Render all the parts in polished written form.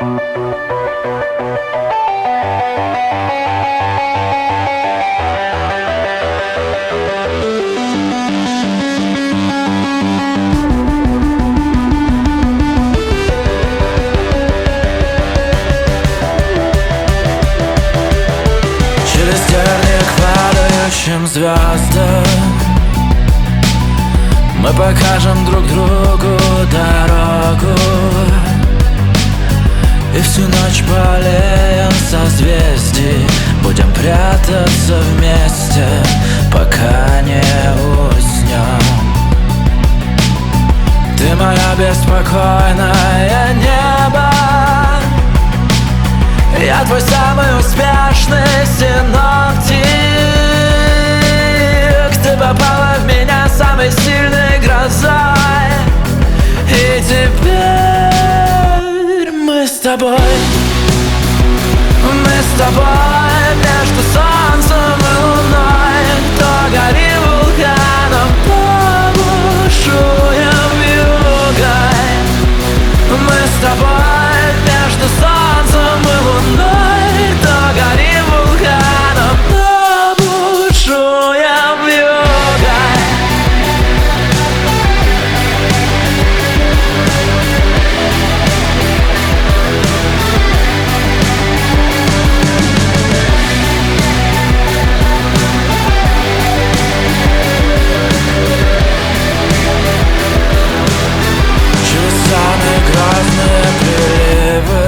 Звездам мы покажем друг другу дорогу, и всю ночь полеем созвездий, будем прятаться вместе, пока не уснем. Ты моя беспокойное небо, я твой самый успешный синоптик. Ты попала в меня самой сильной грозой, и теперь мы с тобой между солнцем и луной. То гори вулканом, то бушуем вьюгой. Мы с тобой между солнцем и луной. То гори вулканом, то бушуем вьюгой. Через самые грозные приливы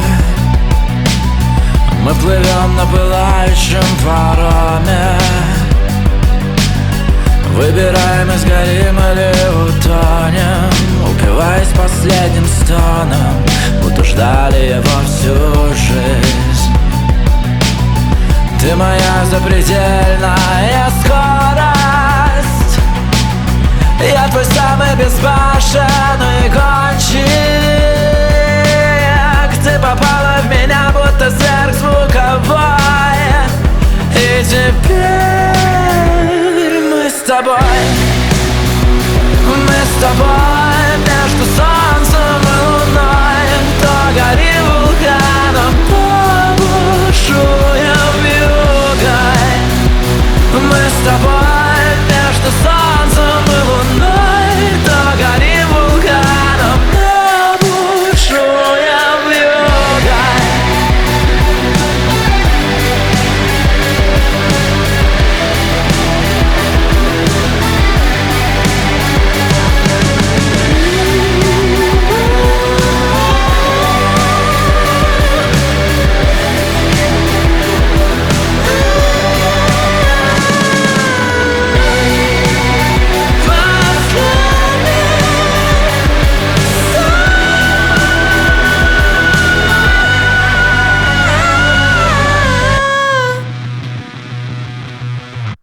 мы плывем на пылающем пароме, выбираем, изгорим или утонем, упиваясь последним стоном, будто ждали его всю жизнь. Ты моя запредельная скорость, я твой самый безбашенный гонщик.